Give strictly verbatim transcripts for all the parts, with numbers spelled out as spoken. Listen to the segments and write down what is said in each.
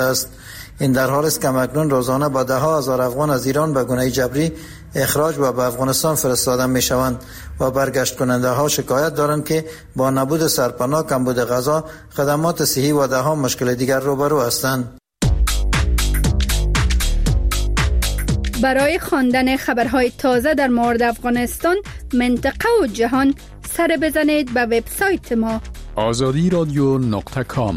است. این در حالی است که اکنون روزانه با ده ها هزار افغان از ایران به گونه جبری اخراج و به افغانستان فرستاده می شوند و برگشت کننده ها شکایت دارند که با نبود سرپناه، کمبود غذا، خدمات صحی و ده ها مشکل دیگر روبرو هستند. برای خواندن خبرهای تازه در مورد افغانستان، منطقه و جهان سر بزنید به وبسایت ما آزادی رادیو نقطه کام.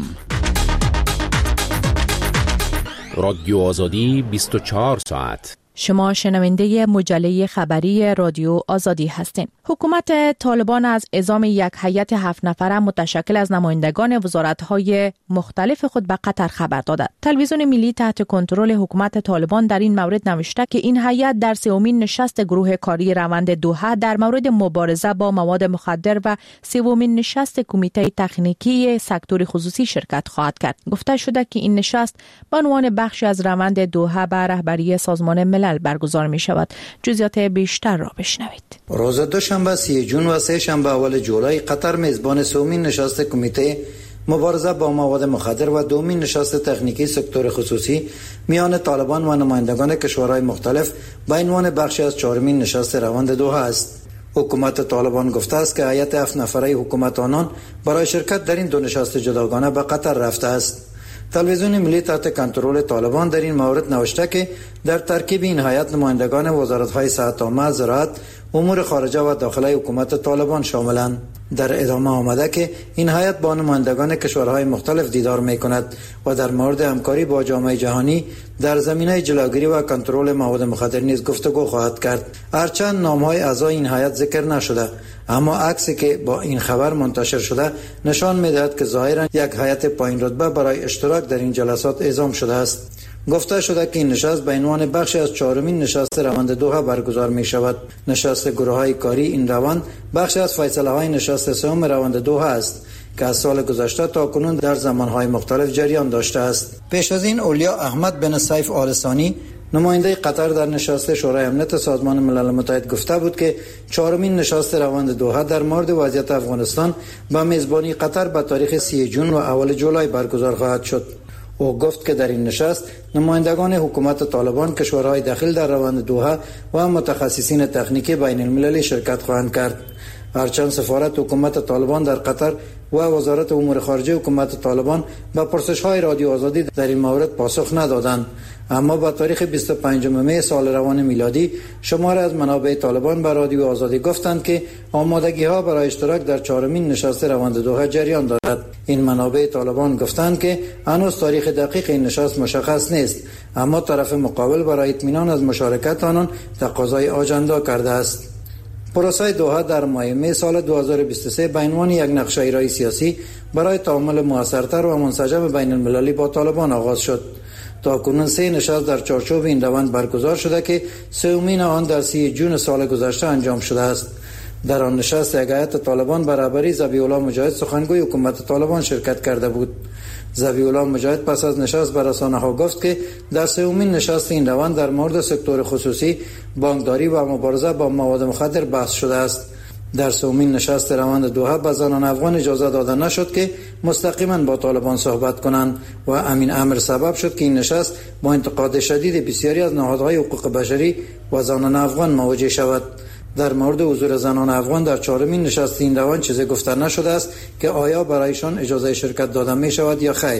رادیو آزادی بیست و چهار ساعت. شما شنونده مجله خبری رادیو آزادی هستین. حکومت طالبان از اعزام یک هیئت هفت نفره متشکل از نمایندگان وزارت‌های مختلف خود به قطر خبر داده. تلویزیون ملی تحت کنترل حکومت طالبان در این مورد نوشته که این هیئت در سومین نشست گروه کاری روند دوحه در مورد مبارزه با مواد مخدر و سومین نشست کمیته تکنیکی سکتور خصوصی شرکت خواهد کرد. گفته شده که این نشست به عنوان بخشی از روند دوحه به رهبری سازمان ملل برگزار می شود. جزئیات بیشتر را بشنوید. روز دوشنبه سی جون و سه شنبه اول جولای قطر میزبان سومین نشست کمیته مبارزه با مواد مخدر و دومین نشست تکنیکی سکتور خصوصی میان طالبان و نمایندگان کشورهای مختلف به عنوان بخشی از چهارمین نشست روند دوحه است. حکومت طالبان گفته است که هیئت هفت نفره حکومت آنان برای شرکت در این دو نشست جداگانه به قطر رفته است. تلویزیون ملی تحت کنترل طالبان در این مورد نوشته که در ترکیب این هیئت نمایندگان وزارت‌های صحت عامه، زراعت، امور خارجه و داخلی حکومت طالبان شاملند. در ادامه آمده که این هیئت با نمایندگان کشورهای مختلف دیدار می‌کند و در مورد همکاری با جامعه جهانی در زمینه جلوگیری و کنترل مواد مخدر نیز گفتگو خواهد کرد. هرچند نام‌های اعضای این هیئت ذکر نشده، اما عکسی که با این خبر منتشر شده نشان می‌دهد که ظاهراً یک هیئت پایین رتبه برای اشتراک در این جلسات اعزام شده است. گفته شده که این نشست به عنوان بخشی از چهارمین نشست روند دوحه برگزار می شود. نشست گروه‌های کاری این روند بخشی از فیصله‌های نشست سوم روند دوحه است که از سال گذشته تا کنون در زمانهای مختلف جریان داشته است. پیش از این اولیا احمد بن سیف آل ثانی نماینده قطر در نشست شورای امنیت سازمان ملل متحد گفته بود که چهارمین نشست روند دوحه در مورد وضعیت افغانستان با میزبانی قطر به تاریخ سی جون و اول جولای برگزار خواهد شد. او گفت که در این نشست نمایندگان حکومت طالبان، کشورهای داخل در روند دوحه و متخصصین تکنیکی بین المللی شرکت خواهند کرد. هرچند سفارت حکومت طالبان در قطر و وزارت امور خارجه حکومت طالبان به پرسش‌های رادیو آزادی در این مورد پاسخ ندادند، اما با تاریخ بیست و پنجم می سال روان میلادی شماری از منابع طالبان به رادیو آزادی گفتند که آمادگی‌ها برای اشتراک در چهارمین نشست روند دوحه جریان دارد. این منابع طالبان گفتند که هنوز تاریخ دقیق این نشست مشخص نیست، اما طرف مقابل برای اطمینان از مشارکت آنان تقاضای آجندا کرده است. پروسه دوحه در ماه می سال دو هزار و بیست و سه به عنوان یک نقشه ایرای سیاسی برای تعامل موثرتر و منسجم بین المللی با طالبان آغاز شد. تا کنون سه نشست در چارچوب این روند برگزار شده که سومین آن در سی جون سال گذشته انجام شده است. در آن نشست یک هیئت طالبان برابری ذبیح الله مجاهد سخنگوی حکومت طالبان شرکت کرده بود. ذبیح الله مجاهد پس از نشست به رسانه‌ها گفت که در سومین نشست این روند در مورد سکتور خصوصی، بانکداری و مبارزه با مواد مخدر بحث شده است. در سومین نشست روند دوحه به زنان افغان اجازه داده نشد که مستقیما با طالبان صحبت کنند و همین امر سبب شد که این نشست با انتقاد شدید بسیاری از نهادهای حقوق بشری و زنان افغان مواجه شود. در مورد حضور زنان افغان در چهارمین نشست این روند چیزی گفته نشده است که آیا برایشان اجازه شرکت داده می شود یا خیر.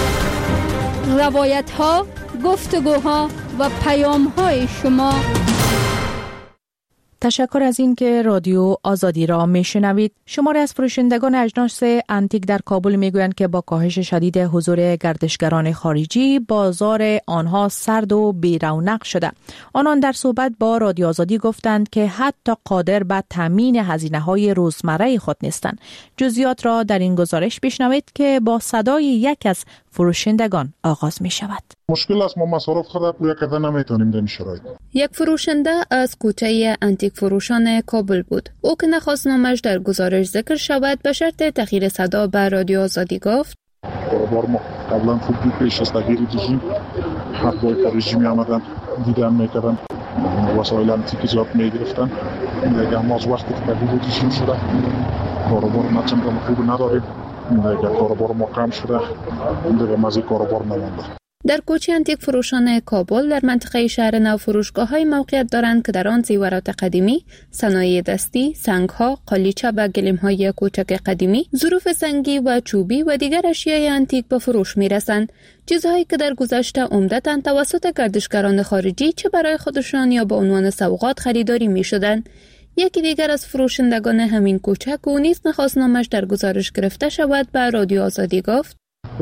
روایت ها، گفتگوها و پیام های شما. تشکر از این که رادیو آزادی را میشنوید. شماری از فروشندگان اجناس انتیک در کابل میگویند که با کاهش شدید حضور گردشگران خارجی بازار آنها سرد و بی رونق شده. آنان در صحبت با رادیو آزادی گفتند که حتی قادر به تامین هزینه‌های روزمره خود نیستند. جزئیات را در این گزارش بشنوید که با صدای یک از فروشندگان آغاز می شود. مشکل است، ما مصارف خود پوره کردن نمیتونیم در این شرایط. یک فروشنده از کوچه انتیک فروشان کابل بود. او که نخواست نامش در گزارش ذکر شود به شرط تغییر صدا به رادیو آزادی گفت کاروبار ما قبلا خوب بود، پیش از تغییر رژیم حقای رژیمی آمدن دیدن میکردن، وسایل انتیک زیاد میگرفتن. دیگه اما از وقتی که تغییر رژیم شده کاروبار ما چندان خوب نداریم. دیگه کاروبار ما کم شده، دیگه مزی کاروبار نمونده. در کوچه انتیک فروشان کابل در منطقه شهر نو فروشگاه‌های موقعیت دارند که در آن زیورات قدیمی، صنایع دستی، سنگ‌ها، قالیچه و گلیم‌های کوچک قدیمی، ظروف سنگی و چوبی و دیگر اشیای انتیک به فروش می‌رسند. چیزهایی که در گذشته عمدتاً توسط گردشگران خارجی چه برای خودشان یا به عنوان سوغات خریداری می‌شدند. یکی دیگر از فروشندگان همین کوچک او نیز نخواست نامش در گزارش گرفته شود به رادیو آزادی گفت: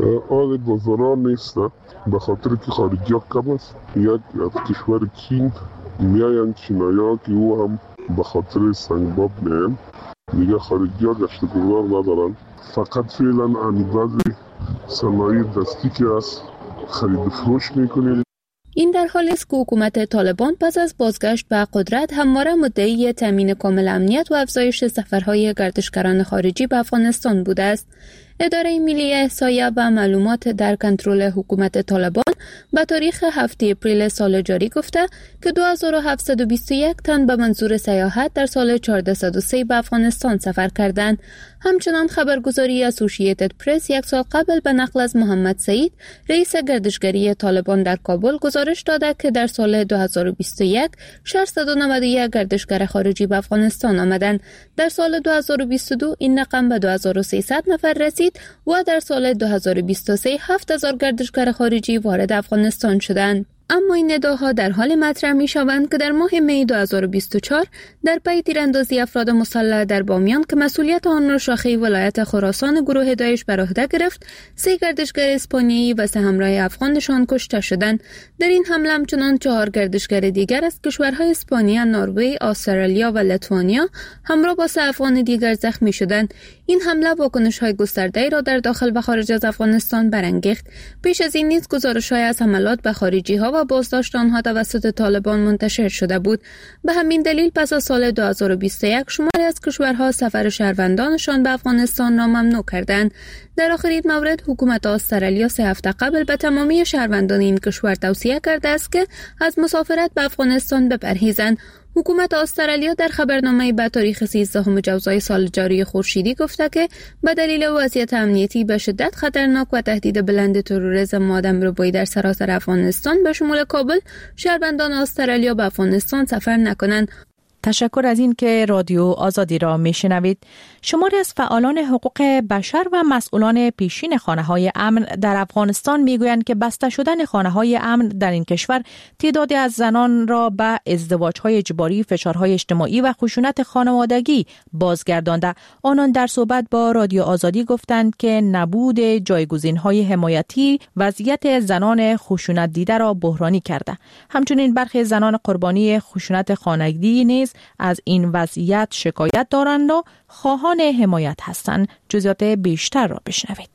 آل بازاران نیست، به خاطر که خارجی ها کم است. یک از کشور چین میاین چینایا که او هم به خاطر سنگباب میاین دیگه خارجی ها گشت گذار ندارن. فقط فعلا بعضی صنایع دستی که از خرید فروش میکنید. این در حالی است که حکومت طالبان پس از بازگشت به قدرت همواره مدعی تامین کامل امنیت و افزایش سفرهای گردشگران خارجی به افغانستان بوده است. اداره ملی احصایه و معلومات در کنترل حکومت طالبان به تاریخ هفتم اپریل سال جاری گفته که دو هزار و هفتصد و بیست و یک تن به منظور سیاحت در سال چهارصد و سه به افغانستان سفر کردند. همچنان خبرگزاری اسوسییتد پرس یک سال قبل به نقل از محمد سعید، رئیس گردشگری طالبان در کابل، گزارش داده که در سال دو هزار و بیست و یک ششصد و نود و یک گردشگر خارجی به افغانستان آمدند. در سال دو هزار و بیست و دو این رقم به دو هزار و سیصد نفر رسید و در سال دو هزار و بیست و سه هفت هزار گردشگر خارجی وارد افغانستان شدند. اما این نداها در حال مطرح می شوند که در ماه می دو هزار و بیست و چهار در پی تیراندازی افراد مسلح در بامیان که مسئولیت آن را شاخه ولایت خراسان گروه داعش بر عهده گرفت، سه گردشگر اسپانیایی و سه همراه افغانشان کشته شدند. در این حمله همچنان چهار گردشگر دیگر از کشورهای اسپانیا، نروژ، استرالیا و لیتوانیا همراه با سه افغان دیگر زخمی شدند. این حمله واکنش‌های گسترده‌ای را در داخل و خارج از افغانستان برانگیخت. پیش از این نیز گزارش‌های از حملات به خارجی‌ها و بازداشت آنها توسط طالبان منتشر شده بود. به همین دلیل پس از سال دو هزار و بیست و یک شماری از کشورها سفر شهروندانشان به افغانستان را ممنوع کردند. در آخرین مورد حکومت استرالیا سه هفته قبل به تمامی شهروندان این کشور توصیه کرده است که از مسافرت به افغانستان بپرهیزند. حکومت استرالیا در خبرنامه‌ای به تاریخ سیزدهم جوزای سال جاری خورشیدی گفته که به دلیل وضعیت امنیتی به شدت خطرناک و تهدید بلند تروریسم و آدمربایی در سراسر افغانستان به شمول کابل، شهروندان استرالیا به افغانستان سفر نکنند. تشکر از این که رادیو آزادی را میشنوید. شماری از فعالان حقوق بشر و مسئولان پیشین خانه‌های امن در افغانستان میگویند که بسته شدن خانه‌های امن در این کشور تعدادی از زنان را به ازدواج‌های اجباری، فشارهای اجتماعی و خشونت خانوادگی بازگردانده. آنان در صحبت با رادیو آزادی گفتند که نبود جایگزین‌های حمایتی وضعیت زنان خشونت دیده را بحرانی کرده. همچنین برخی زنان قربانی خشونت خانگی نیز از این وضعیت شکایت دارند و خواهان حمایت هستند. جزئیات بیشتر را بشنوید.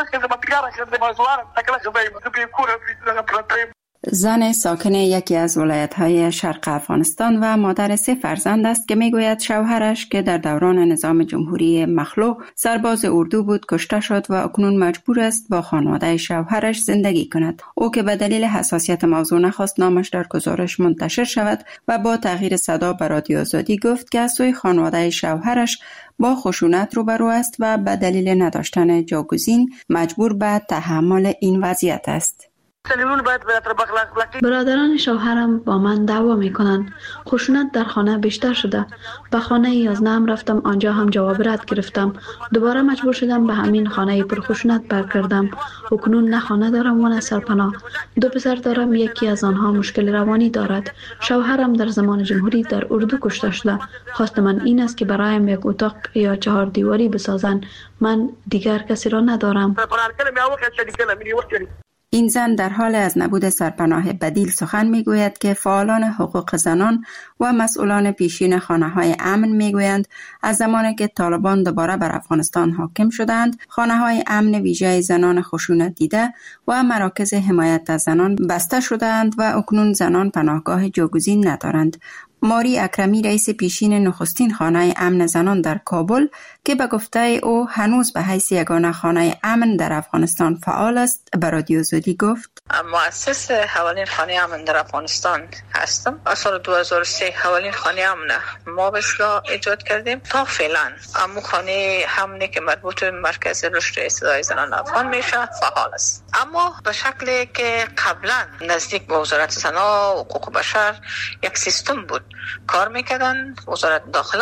زن ساکن یکی از ولایت‌های شرق افغانستان و مادر سه فرزند است که میگوید شوهرش که در دوران نظام جمهوری مخلوع سرباز اردو بود کشته شد و اکنون مجبور است با خانواده شوهرش زندگی کند. او که به دلیل حساسیت موضوع نخواست نامش در گزارش منتشر شود و با تغییر صدا به رادیو آزادی گفت که از سوی خانواده شوهرش با خشونت روبرو است و به دلیل نداشتن جایگزین مجبور به تحمل این وضعیت است. برادران شوهرم با من دعوا میکنند. خشونت در خانه بیشتر شده. به خانه یازدهم رفتم، آنجا هم جواب رد گرفتم. دوباره مجبور شدم به همین خانه پر خشونت برگردم. اکنون نه خانه دارم و نه سرپناه. دو پسر دارم، یکی از آنها مشکل روانی دارد. شوهرم در زمان جمهوری در اردو کشته شده. خواست من این است که برایم یک اتاق یا چهار دیواری بسازند. من دیگر کسی را ندارم. این زن در حال از نبود سرپناه بدیل سخن میگوید که فعالان حقوق زنان و مسئولان پیشین خانه‌های امن میگویند از زمانی که طالبان دوباره بر افغانستان حاکم شدند، خانه‌های امن ویژه زنان خشونت دیده و مراکز حمایت از زنان بسته شدند و اکنون زنان پناهگاه جایگزین ندارند. ماری اکرمی رئیس پیشین نخستین خانه امن زنان در کابل که به گفته او هنوز به حیث یگانه خانه امن در افغانستان فعال است به رادیو آزادی گفت: مؤسس اولین خانه امن در افغانستان هستم. از سال دو هزار و سه اولین خانه امن ما به اصطلاح ایجاد کردیم. تا فعلا اما خانه امنی که مربوط به مرکز رشد استعداد زنان افغان میشه فعال است، اما به شکلی که قبلا نزدیک به وزارت زنان و حقوق بشر یک سیستم بود کار میکردن. وزارت داخله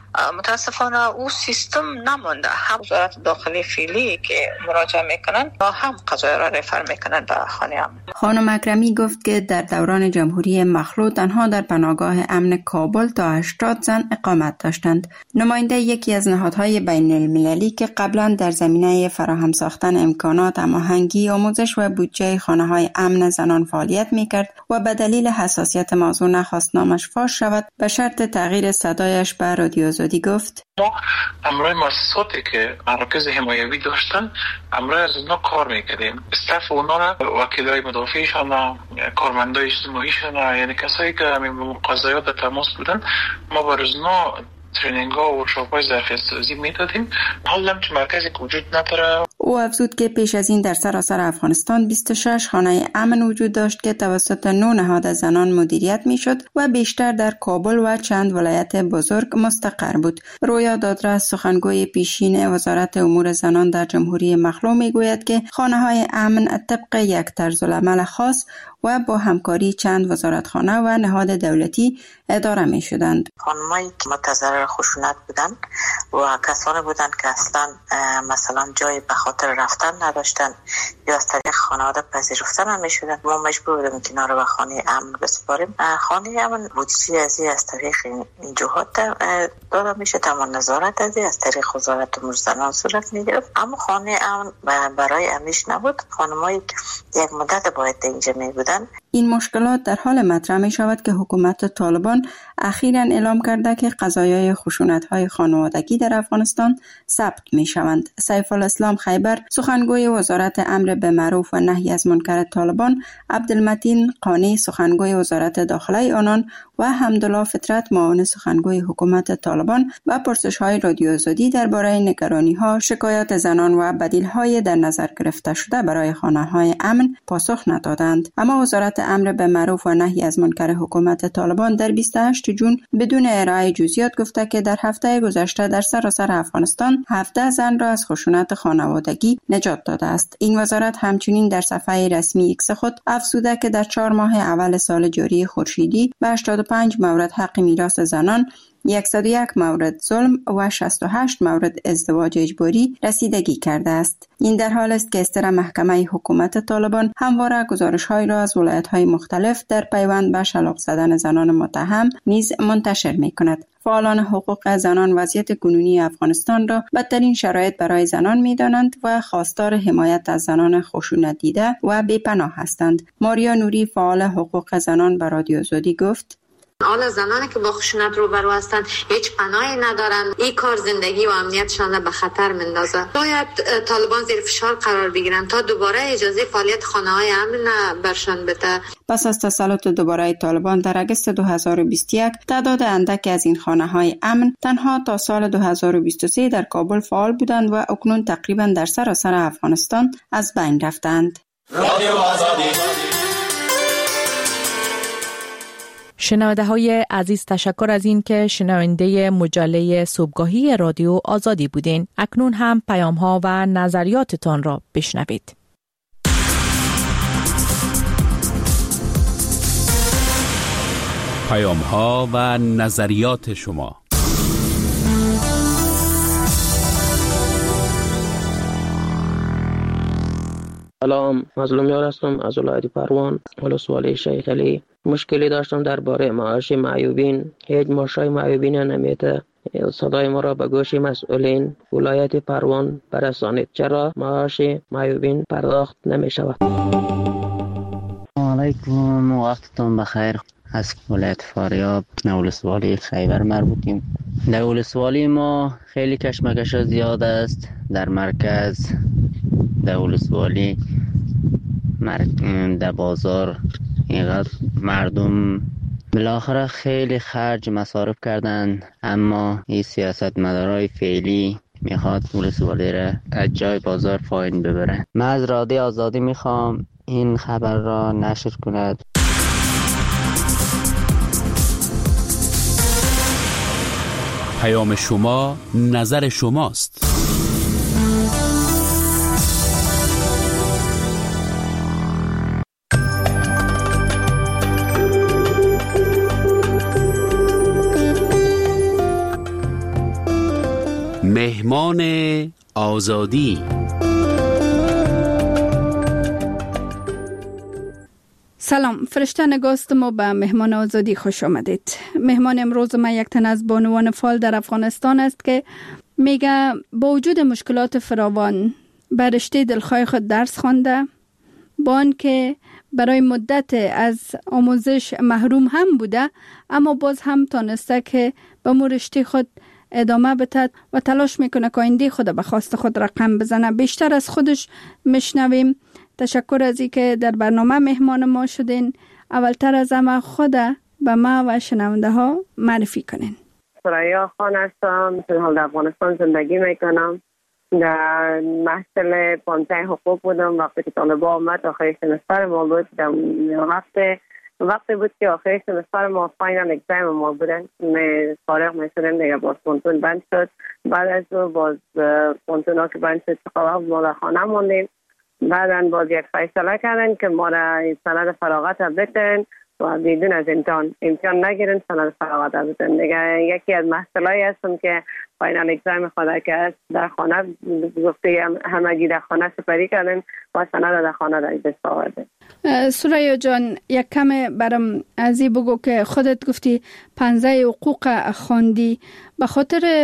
متاسفانه او سیستم نمانده. هم وزارت داخلی فعلی که مراجعه میکنن و هم قضایا را رفر میکنن به خانه امن. خانم اکرمی گفت که در دوران جمهوری مخلوع تنها در پناهگاه امن کابل تا هشتاد زن اقامت داشتند. نماینده یکی از نهادهای بین المللی که قبلا در زمینه فراهم ساختن امکانات هماهنگی آموزش و بودجه خانه‌های امن زنان فعالیت میکرد و به دلیل حساسیت موضوع نخواست نامش فاش شود، به شرط تغییر صدایش به رادیو آزادی گفت: ما امروز مؤسساتی که مراکز حمایوی داشتن امروز از اونا کار میکردیم. استاف اونا را وکیلای مدافعشان، کارمندای اجتماعیشان، یعنی کسایی که همین قضایا در تماس بودن، ما بر اونا ترینینگ ها و ورکشاپ های ظرفیت سازی میدادیم. حالا هم که مرکزی که وجود نداره. او افزود که پیش از این در سراسر افغانستان بیست و شش خانه امن وجود داشت که توسط نه نهاد زنان مدیریت میشد و بیشتر در کابل و چند ولایت بزرگ مستقر بود. رویا دادرس، سخنگوی پیشین وزارت امور زنان در جمهوری مخلوع میگوید که خانه های امن طبق یک طرز العمل خاص و با همکاری چند وزارتخانه و نهاد دولتی اداره می شدند. خانمایی که متضرر خشونت بودن و کسانی بودند که اصلا مثلا جای به خاطر رفتن نداشتن یا از طریق خانواده پذیرفته نمی شدن، ما مجبور بودیم که اینا رو به خانه امن بسپاریم. خانه امن بودجه از از طریق این جهات داده میشه، تمام نظارت از از طریق وزارت امور زنان صورت میگرفت. اما خانه امن برای امیش نبود. خانمایی که یک مدت باید اینجا می بودن. این مشکلات در حال مطرح می شود که حکومت طالبان اخیراً اعلام کرده که قضایای خشونت‌های خانوادگی در افغانستان ثبت می شوند. سیف الاسلام خیبر، سخنگوی وزارت امر به معروف و نهی از منکر طالبان، عبدالمتین قانی، سخنگوی وزارت داخله آنان و حمدالله فطرت، معاون سخنگوی حکومت طالبان و پرسش‌های رادیو آزادی درباره نگرانی‌ها، شکایات زنان و بدیل‌های در نظر گرفته شده برای خانه‌های امن پاسخ ندادند. اما وزارت امر به معروف و نهی از منکر حکومت طالبان در بیست و هشت جون بدون ارائه جزئیات گفته که در هفته گذشته در سراسر افغانستان هفده زن را از خشونت خانوادگی نجات داده است. این وزارت همچنین در صفحه رسمی ایکس خود افزوده که در چهار ماه اول سال جاری خورشیدی به هشتاد و پنج مورد حق میراث زنان، صد و یک مورد ظلم و شصت و هشت مورد ازدواج اجباری رسیدگی کرده است. این در حال است که استر محکمه حکومت طالبان همواره گزارش‌های را از ولایت‌های مختلف در پیوند به شلاق زدن زنان متهم نیز منتشر می‌کند. فعالان حقوق زنان وضعیت کنونی افغانستان را بدترین شرایط برای زنان می‌دانند و خواستار حمایت از زنان خشونت دیده و بی‌پناه هستند. ماریا نوری، فعال حقوق زنان، به رادیو آزادی گفت: حالا زنانی که با خشونت روبرو هستند هیچ پناهی ندارند. این کار زندگی و امنیتشان به خطر میندازه. باید طالبان زیر فشار قرار بگیرند تا دوباره اجازه فعالیت خانه‌های امن برشان بده. پس از تسلط دوباره طالبان در اگست دو هزار و بیست و یک تعداد اندک از این خانه‌های امن تنها تا سال دو هزار و بیست و سه در کابل فعال بودند و اکنون تقریبا در سراسر افغانستان از بین رفتند. رادیو آزادی. شنونده های عزیز، تشکر از این که شنونده مجله صبحگاهی رادیو آزادی بودین. اکنون هم پیام ها و نظریاتتان را بشنوید. پیام ها و نظریات شما. سلام، مظلوم یار هستم از ولایت پروان، ولسوالی شیخ علی. مشکلی داشتم درباره معاش معیوبین. هیچ معاشای معیوبین نمیده. صدای ما را به گوش مسئولین ولایت پروان برسانید. چرا معاش معیوبین پرداخت نمی شود؟ علیکم، وقتتون بخیر. از ولایت فاریاب، ولسوالی خیبر مربوطیم. در ولسوالی ما خیلی کشمکش زیاد است. در مرکز، در ولسوالی، در بازار اینقدر مردم بالاخره خیلی خرج مصارف کردن، اما این سیاست مدارای فعلی میخواد ولسوالی را از جای بازار پایین ببره. من از رادیو آزادی میخوام این خبر را نشر کند. پیام شما نظر شماست. مهمان آزادی. سلام، فرشته نگاست ما به مهمان آزادی خوش آمدید. مهمان امروز ما یک تن از بانوان فعال در افغانستان است که میگه با وجود مشکلات فراوان به رشته دلخواه خود درس خوانده، با آنکه برای مدت از آموزش محروم هم بوده، اما باز هم تانسته که به مو رشته خود ادامه بده و تلاش میکنه که آینده خود به خواست خود رقم بزنه. بیشتر از خودش میشنویم. تشکر از این که در برنامه مهمان ما شدین. اولتر از همه خود به ما و شنونده ها معرفی کنین. ثریا خان هستم، در حال افغانستان زندگی میکنم. در محصل پانزده حقوق بودم وقتی که طالبان آمد. آخر سمستر ما بود. در وقت وقتی بود که آخر سمستر ما فاینال اگزام ما بودن، می فارغ میشدیم دیگه. باز پونتون بند شد. بعد از او باز پونتون ها که بند شد چقدر ما در خانه موندیم. بعدن باز یک فیصله کردن که ما را سند فراغت بدن و بدون از امتحان امتحان نگیرن، سند فراغت بدن دیگه. یکی از محصولایی هستم که فاینال اگزام خدا که است در خانه گفته همگی در خانه سپری کردن و سند در خانه در دست آورده. ثریا جان، یک کم برام از این بگو که خودت گفتی پانزده حقوق خواندی. به خاطر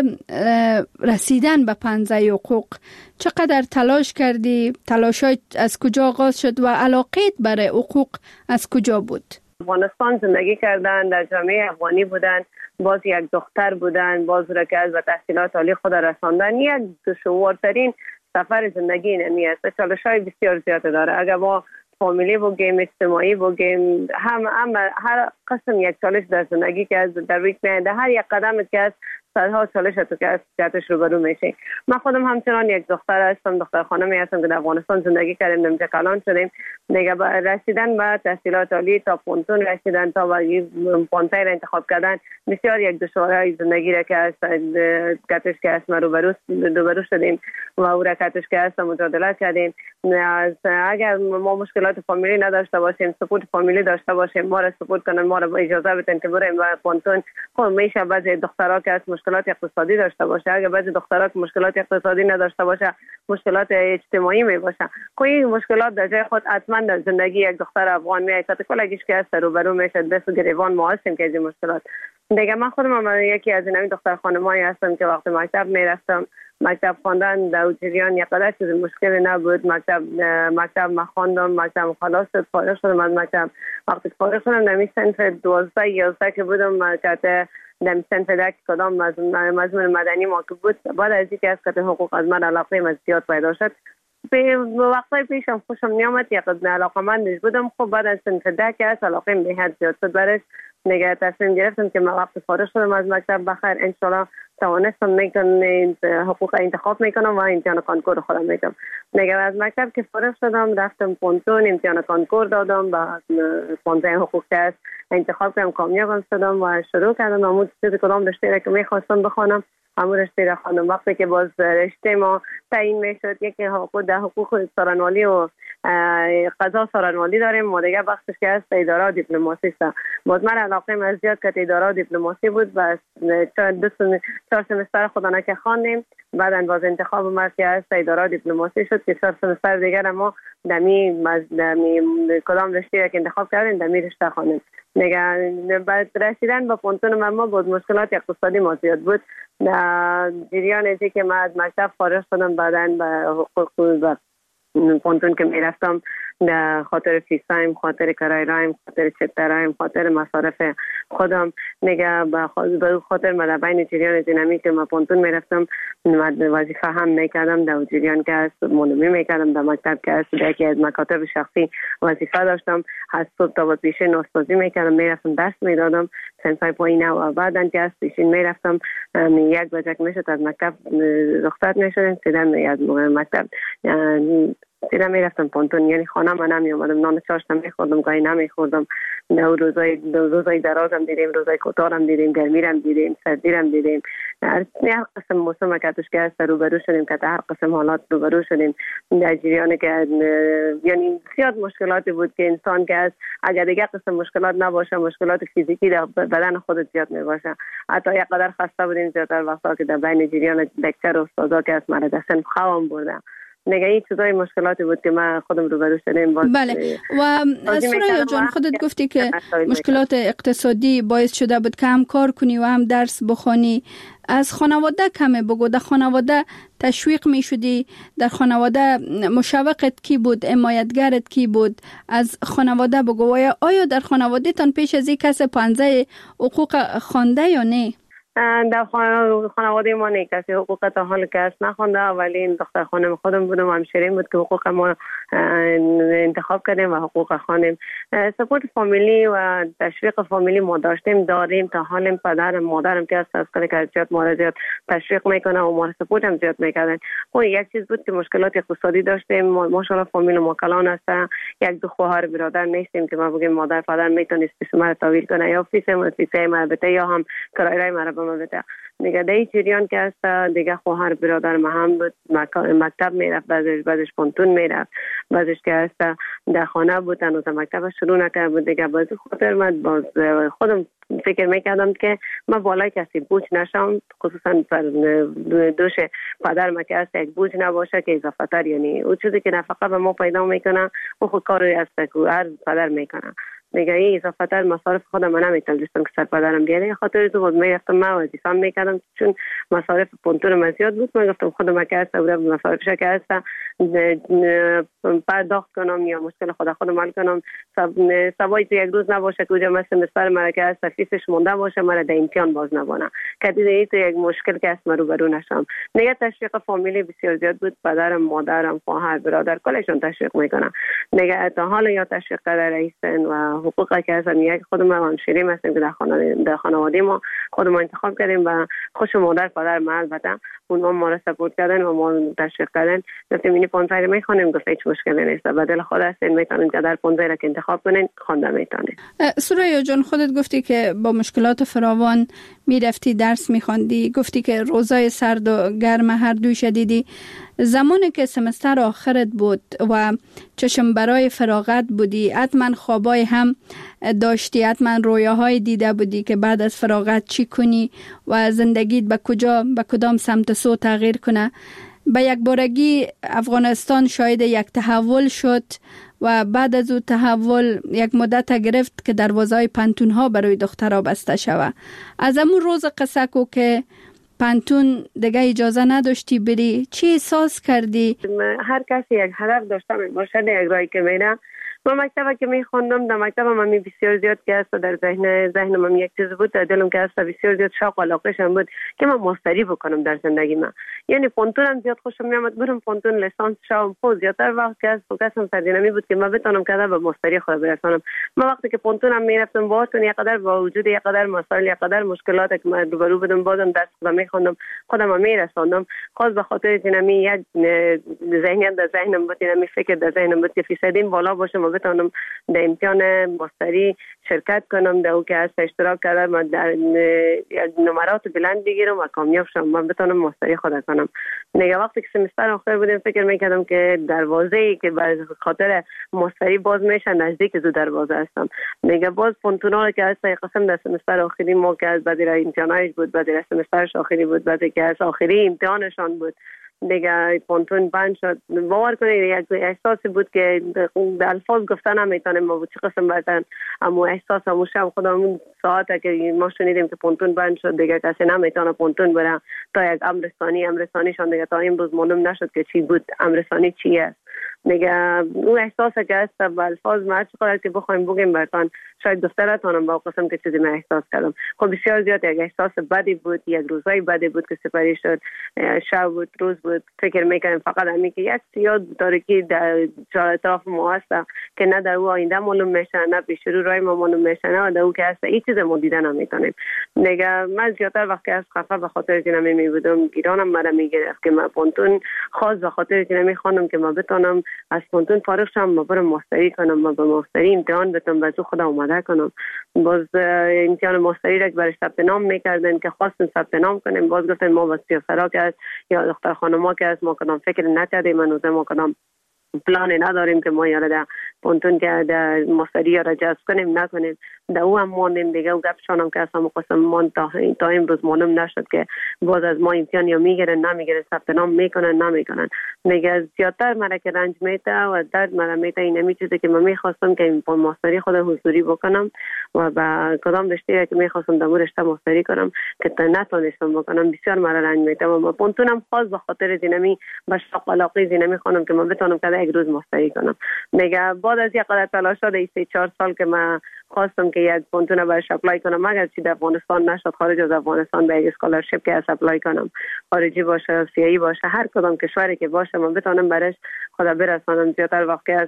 رسیدن به پانزده حقوق چقدر تلاش کردی؟ تلاشات از کجا آغاز شد و علاقت برای حقوق از کجا بود؟ افغانستان زندگی کردن، در جامعه افغانی بودن، باز یک دختر بودن، باز را که از به تحصیلات عالی خود رساندن. یک دشوارترین سفر زندگی نمی است. چالش‌های بسیار زیاد داره. اگر ما فامیلی بگیم، اجتماعی بگیم، هم هم هر قسم یک چالش در زندگی که از در روی میاد، هر یک قدم که از صدها چالش تو که از جهتش روبرو میشه. من خودم همچنان یک دختر هستم، دختر خانمی هستم که در افغانستان زندگی کردیم، نمیشه کلان شدیم. دیگه رسیدن به تحصیلات عالی تا پونتون رسیدن، تا به پانتای را انتخاب کردن، بسیار یک دشواری زندگی را که از کتش که از ما روبرو روبرو شدیم و او را کتش که از مجادله کردیم. از اگر ما مشکلات فامیلی نداشته باشیم، سپورت فامیلی داشته باشیم، ما را سپورت کنن، ما را اجازه بدن که بریم به پونتون. خب میشه بعضی دخترها که از مشکلات اقتصادی داشته باشه، اگر بعضی دخترها که مشکلات اقتصادی نداشته باشه، مشکلات اجتماعی می باشه. خب این مشکلات در جای خود حتما در زندگی یک دختر افغان میاد که کلگیش که از روبرو میشه. دست و گریبان ما هستیم که این مشکلات دیگه. من خودم هم یکی از این دختر خانمایی هستم که وقتی مکتب میرفتم، مکتب خواندن در جریان یک قدر چیز مشکلی نبود. مکتب مکتب ما خواندم، مکتب خلاص شد، فارغ شدم از مکتب. وقتی فارغ شدم در صنف دوازده یازده که بودم که در صنف دک کدام مضمون مدنی ما که بود، بعد از اینکه از کت حقوق از من علاقه من زیاد پیدا شد، به وقتای پیشم خوشم نیامد، یک علاقه من بودم. خب بعد از صنف دک از علاقه به حد زیاد شد برش. نگه تصمیم گرفتم که من وقت فارغ شدم از مکتب بخیر انشالله توانستم میکنم حقوق انتخاب میکنم و امتحان کانکور خودم میکنم. نگه از مکتب که فارغ شدم رفتم پونتون، امتحان کانکور دادم، با پانزده حقوق تست انتخاب کردم، کامیاب شدم و شروع کردم همون چیزی کدام رشته که میخواستم بخوانم همون رشته را خواندم. وقتی که باز رشته ما تعیین میشد، یکی حقوق ده حقوق سرانوالی و قضا سرانوالی داریم، ما دیگه بخشش که هست اداره و دیپلماسی است. باز من علاقه من زیاد که اداره و دیپلماسی بود و دو چهار سمستر خودانه که خواندیم. بعداً باز انتخاب ما که هست اداره و دیپلماسی شد که چهار سمستر دیگر ما دمی دمی کدام رشته که انتخاب کردیم دمی رشته خواندیم. دیگه بعد رسیدن به پونتون ما بود مشکلات اقتصادی ما زیاد بود. در جریان ازی که من از مکتب فارغ شدم، بعداً به حقوق و پونتون که میرفتم در خاطر فیسایم، خاطر کرای رایم، خاطر چپترایم، خاطر مصارف خودم نگه به خاطر من بین جریان دینامیک که من پونتون میرفتم وظیفه هم میکردم در جریان که است مولوی میکردم در مکتب که است در یکی از مکاتب شخصی وظیفه داشتم از صبح تا پیشین نوستازی میکردم میرفتم درس میدادم سنفای پایین و بعدن که است پیشین میرفتم یک بجک میشد از مکتب رخصت میشدم سیدم از مکتب سیدم میرفتم پونتون یعنی خانه من نمی اومدم نان چاشت نمیخوردم گاهی نمیخوردم روزای روزای درازم دیدیم روزای کوتاهم دیدیم گرمیرم دیدیم سردیرم دیدیم هر قسم موسم که توش که است روبرو شدیم که هر قسم حالات روبرو شدیم در جریان که یعنی زیاد مشکلاتی بود که انسان که است اگر دیگه قسم مشکلات نباشه مشکلات فیزیکی در بدن خودت زیاد میباشه حتی یک قدر خسته بودیم زیادتر وقتا که در بین جریان دکتر و استادا که است مرا دستن خوام بردم نگه این چیزای مشکلاتی بود که من خودم روبرو شدیم. بله و سوریا جان خودت گفتی که مشکلات اقتصادی باعث شده بود که هم کار کنی و هم درس بخوانی. از خانواده کمه بگو، در خانواده تشویق می شدی؟ در خانواده مشوقت کی بود؟ حمایتگرت کی بود؟ از خانواده بگو. آیا در خانواده تان پیش از این کس پانزه حقوق خوانده یا نه؟ در خانواده ما نه کسی حقوق تا حال که است نخونده ولی این دختر خانم خودم بودم همشیرین بود که حقوق ما انتخاب کردیم و حقوق خانم سپورت فامیلی و تشویق فامیلی ما داشتیم داریم تا حال پدرم مادرم که است از کلی که زیاد ما زیاد تشویق میکنه و ما سپورت هم زیاد میکردن. و یک چیز بود که مشکلات اقتصادی داشتیم ماشاءالله فامیل ما کلان است یک دو خواهر برادر نیستیم که ما بگیم مادر پدر میتونست پیش ما تحویل کنه یا فیس ما فیس ما بده یا هم کرایه ما بده دیگه در جریان که است دیگه خواهر برادر ما هم بود مکتب میرفت بعدش بعدش پونتون میرفت بعدش که است در خانه بود هنوز مکتب شروع نکرده بود دیگه باز خاطر من باز خودم فکر میکردم که من بالای کسی بوج نشم خصوصا پر دوش پدر ما که است یک بوج نباشه که اضافه تر یعنی اون چیزی که نفقه به ما پیدا میکنه و خود کاری است که هر پدر میکنه دیگه این اضافه تر مصارف خودم من نمیتونستم که سر پدرم بیاره خاطر تو بود میرفتم من وظیفه میکردم چون مصارف پونتون من زیاد بود من گفتم خودم که است و مصارفش که است پرداخت کنم یا مشکل خود خودم حل کنم سوای تو یک روز نباشه که اونجا مثل مستر مرا که است فیسش مونده باشه مرا در امتحان باز نبانه که دیگه تو یک مشکل که است من روبرو نشم. دیگه تشویق فامیلی بسیار زیاد بود پدرم مادرم خواهر برادر کلشون تشویق میکنن دیگه تا حالا یا تشویق کرده رئیسن و حقوقی که هستن یک خودم هم شیرین هستیم که در خانواده در خانواده ما خودمون انتخاب کردیم و خوش مادر پدر ما البته اونها ما را سپورت کردن و ما تشویق کردن گفتیم این پونزه میخونیم گفت هیچ مشکلی نیست بدل خود هستین میتونین که در پونزه را که انتخاب کنین خوانده میتونین. سوریا جان خودت گفتی که با مشکلات فراوان میرفتی درس میخواندی گفتی که روزای سرد و گرم هر دوی شدیدی زمانی که سمستر آخرت بود و چشم برای فراغت بودی حتما خوابای هم داشتی حتما رویاهای دیده بودی که بعد از فراغت چی کنی و زندگیت به کجا به کدام سمت سو تغییر کنه. به یک بارگی افغانستان شاهد یک تحول شد و بعد از او تحول یک مدت گرفت که دروازه‌های پانتون ها برای دخترها بسته شود. از همون روز قصه کو که پانتون دیگه اجازه نداشتی بری چی احساس کردی؟ هر کسی یک هدف داشته باشه یک راهی که میره. من مکتبی که میخوندم در مکتب من بسیار زیاد که است در ذهن ذهن من یک چیز بود در دلم که است بسیار زیاد شوق و علاقه‌شم بود که من ماستری بکنم در زندگی من. یعنی پونتونم زیاد خوشم میامد برم پونتون لیسانس شوم خود زیادتر وقت که است فوکسم سردینمی بود که من بتونم که به ماستری خود برسونم. من وقتی که پونتونم میرفتم باهاتون یک قدر با وجود یک قدر مسائل یک قدر مشکلات که من روبرو بودم بازم درس خودم میخوندم خودم میرسوندم خاص به خاطر اینمی یک ذهنیت در ذهنم بود اینمی فکر در ذهنم بود که فیصدیم بالا باشه و بتونم در امتحان ماستری شرکت کنم در او که از اشتراک کردم و در نمرات بلند بگیرم و کامیاب شم من بتونم ماستری خود کنم. دیگه وقتی که سمستر آخر بودم فکر میکردم که دروازه‌ای که به خاطر ماستری باز میشه نزدیک زو دروازه هستم. دیگه باز پونتونا که از قسم در سمستر آخری ما که از بعد امتحانش بود بعد سمسترش آخری بود بعد که از آخری امتحانشان بود دیگه پونتون بند شد. باور کنید یک احساسی بود که در الفاظ گفتن نمیتونم ما چه قسم بردن اما احساس همون شب خودمون ساعت که ما شنیدیم که پونتون بند شد دیگه کسی نمیتونه پونتون بره تا یک امرستانی امرستانیشان دیگه تا امروز معلوم نشد که چی بود امرستانی چی است. دیگه اون احساسی که هست با الفاظ ما چقدر که بخوایم بگیم براتون شاید گفتراتونم با قسم که چیزی من احساس کردم. خب بسیار زیاد یک احساس بدی بود، یک روزای بدی بود که سپری شد، شب بود، روز بود. فکر میکنم فقط همین که یک سیاه تاریکی در اطراف ما هست که نه در او آینده معلوم میشه، نه پیش رو راه ما معلوم میشه، نه در او که هست این چیز ما دیدن نمیتونیم. دیگه من زیادتر وقتی از خفه به خاطر که نمی بودم گیرانم مرا میگرفت که من پونتون خاص به خاطر که نمی خوانم که ما بتونم از پونتون فارغ شم، ما برم ماستری کنم، ما به ماستری امتحان بتونم به تو خدا اومده کنم. باز امتحان ماستری را برای ثبت نام میکردن که خواستن ثبت نام کنیم، باز گفتن ما واسه سرا که یا دختر خانما که ما کدام فکر نکردیم، منو ما کدام پلان نداریم که ما یاره در پونتون که در ماستری را جذب کنیم نکنیم. در او هم ماندیم دیگه و گپشانم که اصلا قسم مان تا, تا امروز معلوم نشد که باز از ما امتحان یا میگیرن نمیگیرن، ثبت نام میکنن نمیکنن. دیگه زیادتر مرا که رنج میته و درد مرا میته این همی چیزی که من میخواستم که این ماستری خود حضوری بکنم و با کدام رشته که میخواستم در رشته ماستری کنم که تا نتونستم بکنم بسیار مرا رنج میته و ما پونتونم خاص به خاطر زینمی به شق علاقه زینمی خانم که من بتونم که یک روز ماستری کنم. دیگه بعد از یک قدر تلاش شده سه چهار سال که من خواستم که یک پونتون برش اپلای کنم، اگر چی در افغانستان نشد خارج از افغانستان به یک اسکولارشیپ که از اپلای کنم، خارجی باشه سیایی باشه هر کدام کشوری که باشه من بتونم برش خدا برسانم. زیادتر وقتی از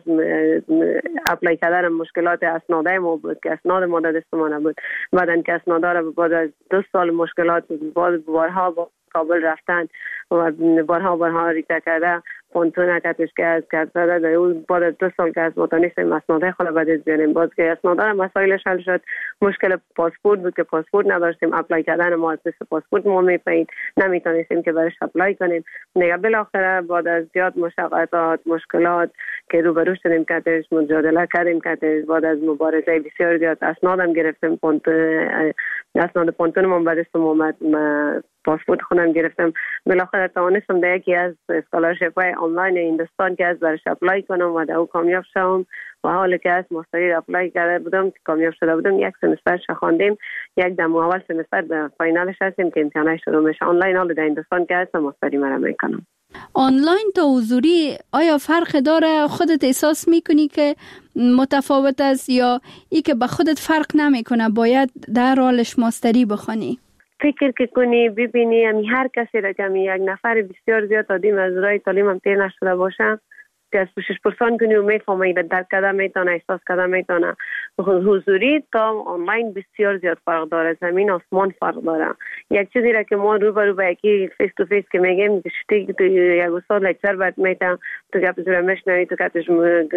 اپلای کردن مشکلات اسنادای ما بود که اسناد ما دست ما نبود، بعدن که اسنادا را بعد از دو سال مشکلات باز بارها با کابل رفتن و بارها بارها ریکته کرده پونتون کتش که از کرد زده در اون بعد از دو سال که از متانیستیم اسناده خلا بعد از بیاریم باز که اسناده را مسائلش حل شد. مشکل پاسپورت بود که پاسپورت نداشتیم، اپلای کردن ما از پاسپورت ما میپایید نمیتونستیم که برش اپلای کنیم. دیگه بالاخره بعد از زیاد مشقت مشکلات که روبرو شدیم کتش مجادله کردیم کتش بعد از مبارزه بسیار زیاد اسنادم گرفتیم، پونتون اسناد پونتون ما بعد از اومد پاسپورت خودم گرفتم. بالاخره توانستم در یکی از اسکولارشیپ های آنلاین هندوستان که از برش اپلای کنم و در او کامیاب شدم و حالی که از ماستری اپلای کرده بودم که کامیاب شده بودم یک سمستر خواندیم، یک دم اول سمستر به فاینالش هستیم که امتحانش شروع میشه. آنلاین حالا در هندوستان که هستم ماستری مرا میکنم. آنلاین تا حضوری آیا فرق داره؟ خودت احساس میکنی که متفاوت است یا ای که به خودت فرق نمیکنه باید در حالش ماستری بخونی؟ فکر که کنی ببینی همی هر کسی را که همی یک نفر بسیار زیاد آدیم از رای تعلیم هم تیر نشده باشه که از پوشش پرسان کنی و میفهمه ایده درک کده میتونه احساس کده میتونه. حضوری تا آنلاین بسیار زیاد فرق داره، زمین آسمان فرق داره. یک چیزی را که ما رو برو با یکی فیس تو فیس که میگیم شتی تو یک استاد لکچر باید میتن تو گپ زور مشنوی تو کتش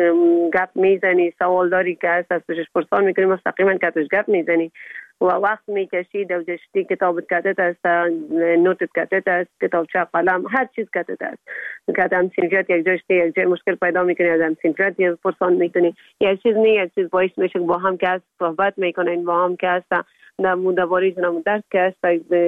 گپ میزنی، سوال داری که از پوشش پرسان میکنی مستقیما کتش گپ میزنی و وقت میکشی دو جشتی کتابت کتت است، نوتت کتت است، کتابچه قلم هر چیز کتت است که هم سینفیات یک جشتی یک جای مشکل پیدا میکنی از هم سینفیات یک پرسان میکنی. یک چیز نه یک چیز باعث میشه با هم که هست صحبت میکنین، با هم که هست در مدواری جنم درس که هست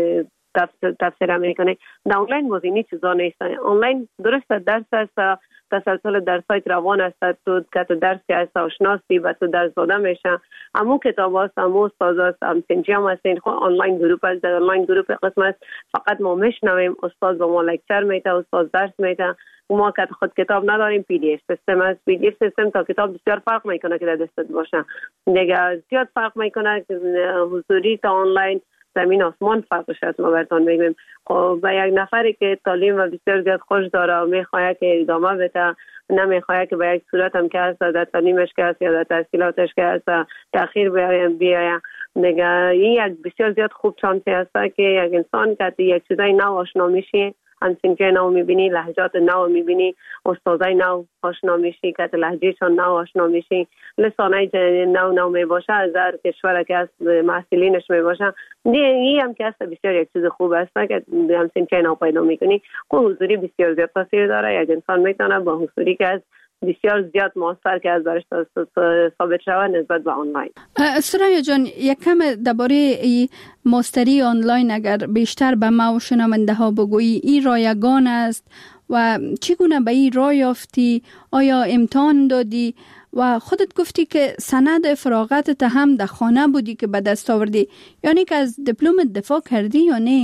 تفسیر میکنه. در آنلاین موزینی چیزا نیست. آنلاین درست درس است، تسلسل درسای روان است، تو که تو درس که است آشناسی و تو درس داده میشه. امو کتاب است، امو استاد است، ام سنجام است. این خود آنلاین گروپ است. در آنلاین گروپ قسم است فقط ما میشنویم، استاد با ما لکچر میده، استاد درس میده. ما که خود کتاب نداریم، پی دی اف سیستم است. پی دی اف سیستم تا کتاب بسیار فرق میکنه که در دستت باشه. دیگه زیاد فرق میکنه حضوری تا آنلاین زمین آسمان فرقش است. ما براتون میگیم خب با یک نفری که تعلیم و بسیار زیاد خوش داره و میخواد که ادامه بده، نمیخواد که به یک صورت هم که هست در تعلیمش که هست یا در تحصیلاتش که هست تأخیر بیاید. دیگه این یک بسیار زیاد خوب شانسی است که یک انسان که یک چیزای نو آشنا میشه، همسنجای نو میبینی، لهجات نو میبینی، استادای نو آشنا میشی که لهجهشان نو آشنا میشی، لسانای نو نو میباشه از هر کشور که از محصلینش میباشه. این هم که هست بسیار یک چیز خوب است که همسنجای نو پیدا میکنی. که حضوری بسیار زیاد تاثیر داره. یک انسان میتونه با حضوری که از بسیار زیاد موثر که از برش ثابت شود نسبت به آنلاین. سرایه جان یک کم درباره ماستری آنلاین اگر بیشتر به ما و شنونده ها بگویی، این رایگان است و چگونه به این راه یافتی؟ آیا امتحان دادی و خودت گفتی که سند فراغتت هم در خانه بودی که به دست آوردی، یعنی که از دیپلم دفاع کردی یا نه؟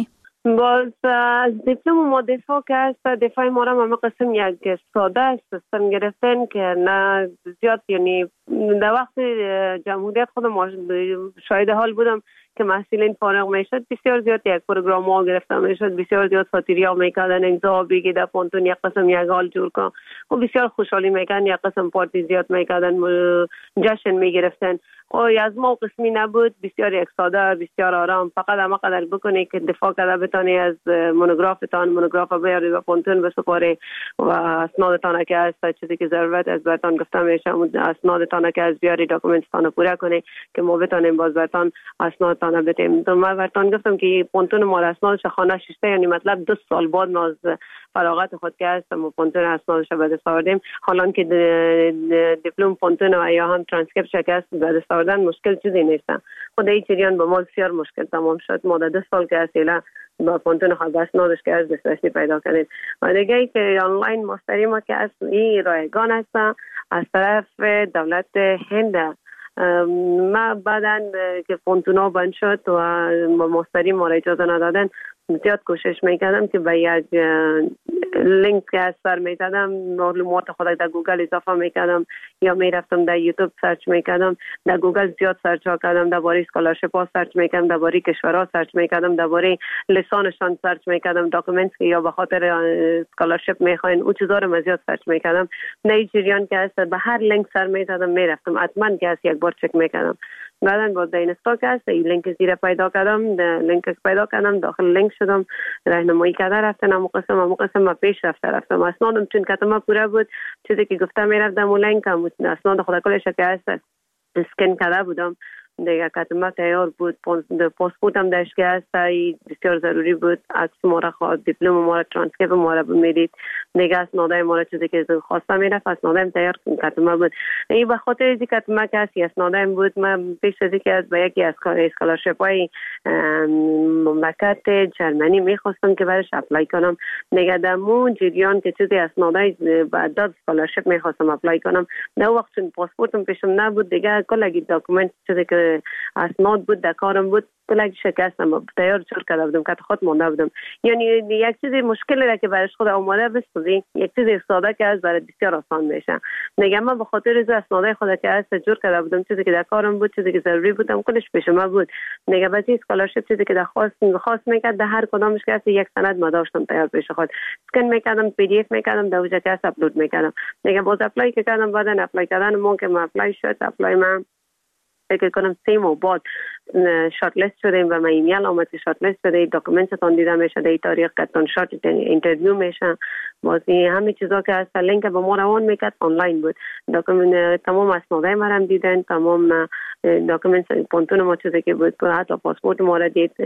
باز از دیپلم ما دفاع که است، دفاع ما را همه قسم یک ساده است سیستم گرفتن که نه زیاد، یعنی در وقت جمهوریت خود ما شاهد حال بودم که محصولین فارغ میشد بسیار زیاد یک پروگرام ها گرفته میشد، بسیار زیاد ساتیری ها میکردن امضا بگی در پانتون یک قسم یک حال جور کن و بسیار خوشحالی میکردن، یک قسم پارتی زیاد میکردن، جشن میگرفتن. و از ما قسمی نبود، بسیار یک ساده، بسیار آرام، فقط همه قدر بکنی که دفاع کرده بتانی از مونوگرافتان، مونوگراف بیاری و پانتون بسپاری و اسنادتان که از چیزی که ضرورت از برتان گفته میشه اسنادتان که از بیاری داکومنتتان پوره کنی که ما بتانیم باز برتان اسنادتان بدیم. تو ما برتان گفتم که پانتون ما اسنادش خانه ششته، یعنی مطلب دو سال بعد ما از فراغت خود که هستم و پانتون اسنادش به دست آوردیم. حالا که دیپلم پانتون و یا هم ترانسکریپت شکست به دست آوردن مشکل چیزی نیست. خود این جریان با ما بسیار مشکل تمام شد. ما در دو سال که اصلا با پانتون خود اسنادش که از دسترسی پیدا کردیم. و دیگه ای که آنلاین مستری ما که از این رایگان است از طرف دولت هند. ما بعدن که پانتونا بند شد و مستری ما را اجازه ندادن، زیاد کوشش میکردم که به یک لینک که از سر میزدم معلومات خود در گوگل اضافه میکردم یا میرفتم در یوتیوب سرچ میکردم، در گوگل زیاد سرچ کردم، درباره اسکولارشیپ ها سرچ میکردم، درباره کشورها سرچ میکردم، درباره لسانشان سرچ میکردم، داکومنت که یا به خاطر اسکولارشیپ میخواین او چیزا رو زیاد سرچ میکردم. نه جریان که است به هر لینک سر میزدم میرفتم، حتما که است یک بار چک میکردم. بعدن با اینستا که است این لینک زیر پیدا کردم، لینک پیدا کردم، داخل لینک شدم، راهنمایی کرده رفتم، اما قسم اما قسم ما پیش رفته رفتم. اسنادم چون کتما پوره بود، چیزی که گفته میرفتم اون لینک هم اسناد خود کلش که است اسکن کرده بودم دیگه، کتما تیار بود، پاسپورتم داشت که است بسیار ضروری بود، عکس ما را خواست، دیپلم ما را، ترانسکریپت ما را میدید دیگه، اسنادای ما را چیزی که خواسته میرفت اسنادم تیار کتما بود. این به خاطر اینکه کتما که است اسنادم بود، من پیش از اینکه از به یکی از اسکولارشیپ های مملکت جرمنی میخواستم که برش اپلای کنم دیگه، در مون جریان که چیزی اسنادای بعد از اسکولارشیپ میخواستم اپلای کنم، در وقت چون پاسپورتم پیشم نبود دیگه، کلی داکومنت چیزی که اسناد بود در کارم بود کلی شکستم، تیار چور کرده بودم که خود مونده بودم. یعنی یک چیزی مشکلی را که برش خود اومده بسازی، یک چیزی ساده که از برای بسیار آسان میشه. میگم من به خاطر از اسنادای خود که از جور کرده بودم، چیزی که در کارم بود، چیزی که ضروری بودم کلش پیش من بود. میگم بعضی اسکولارشیپ چیزی که در خواست خواست میکرد، در هر کدامش که از یک سند ما داشتم تیار پیش خود، اسکن میکردم، پی دی اف میکردم، در وجه که اپلود میکردم. میگم باز اپلای که کردم، بعدن اپلای کردن ممکن ما اپلای شد، اپلای من فکر کنم سه ماه بعد شارت لیست شدیم و من ایمیل آمد که شارت لیست شده، داکومنتتون دیده میشه، در تاریخ کتون شارت اینترویو میشه، بازی همه چیزا که از لینک به ما روان میکرد آنلاین بود. داکومنت تمام اسنادای ما هم دیدن، تمام داکومنت پانتون ما چیزی که بود، حتی پاسپورت ما را دید،